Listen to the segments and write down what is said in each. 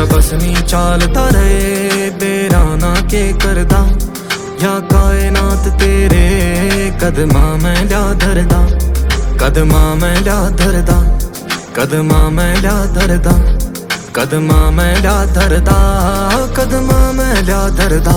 मेरा बस नहीं चालता रहे बेराना के करदा या कायनात तेरे कदमा मैं ल्या धरदा कदमा मैं ल्या धरदा कदमा मैं ल्या धरदा कदमा मैं ल्या धरदा कदमा मैं ल्या धरदा।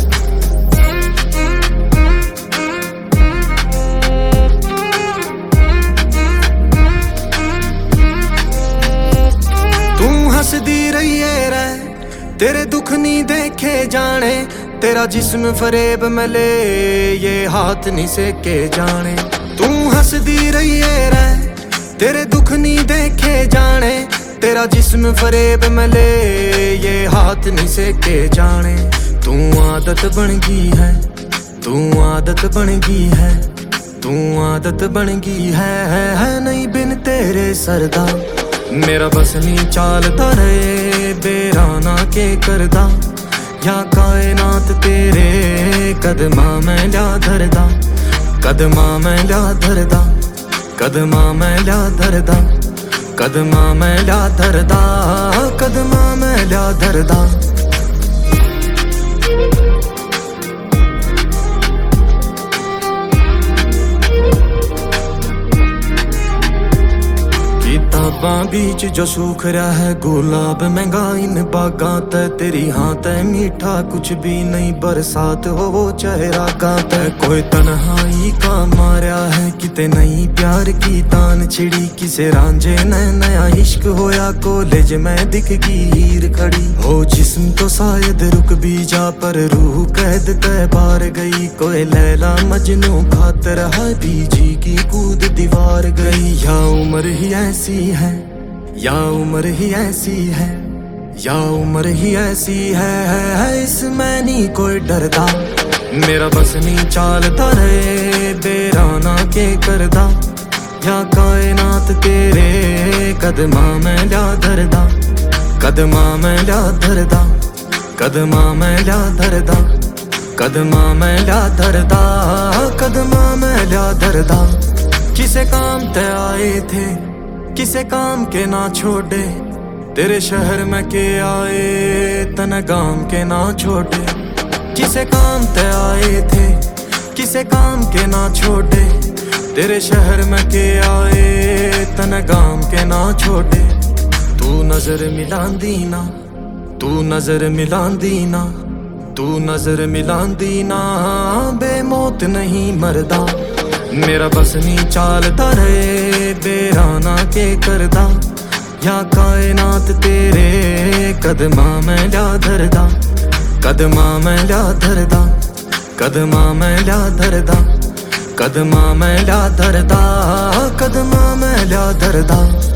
तू हंसदी रहिए रे तेरे दुख नहीं देखे जाने तेरा जिस्म फरेब मिले ये हाथ नहीं सेके जाने। तू हंसदी रहिए रे तेरे दुख नहीं देखे जाने तेरा जिस्म फरेब मिले ये हाथ नहीं सेके जाने। तू आदत बन गई है तू आदत बन गई है तू आदत बन गई है नहीं बिन तेरे सरदा। मेरा बस नहीं चालता रहे बेराना के करदा या कायनात तेरे कदमा मैं ल्या धरदा कदमा मैं ल्या धरदा कदमा मैं ल्या धरदा कदमा मैं ल्या धरदा कदमा मैं ल्या धरदा। किताबां बीच जो सूख रहा है गुलाब महंगा इन बागा तै तेरी हाँ तै मीठा कुछ भी नहीं बरसात हो वो चेहरा का तै कोई तन्हाई का मारा है किते नहीं प्यार की तान छिड़ी किसे रांझे न नया इश्क होया कॉलेज में दिख गई हीर खड़ी हो जिस्म तो शायद रुक भी जा पर रूह कैद तै बार गई कोई लैला मजनू खातर है बीजी की कूद दीवार गई। या उम्र ही ऐसी है या उम्र ही ऐसी है या उम्र ही ऐसी है इसमें नहीं कोई डरदा। मेरा बस नहीं चालता रहे बेराना के करदा या कायनात तेरे कदमा मैं ल्या धरदा कदमा मैं ल्या धरदा कदमा मैं ल्या धरदा कदमा मैं ल्या धरदा कदमा मैं ल्या धरदा। किसे काम ते आए थे किसे काम के ना छोड़े तेरे शहर में के आए तन गाम के ना छोड़े। किसे काम ते आए थे किसे काम के ना छोड़े तेरे शहर में के आए तन गाम के ना छोड़े। तू नजर मिलांदी ना तू नजर मिलांदी ना तू नजर मिलांदी ना बेमौत नहीं मरदा। मेरा बस नहीं चालता रहे बेराना के करदा या कायनात तेरे कदमा मैं ल्या धरदा कदमा मैं ल्या धरदा कदमा मैं ल्या धरदा कदमा मैं ल्या धरदा कदमा मैं ल्या धरदा।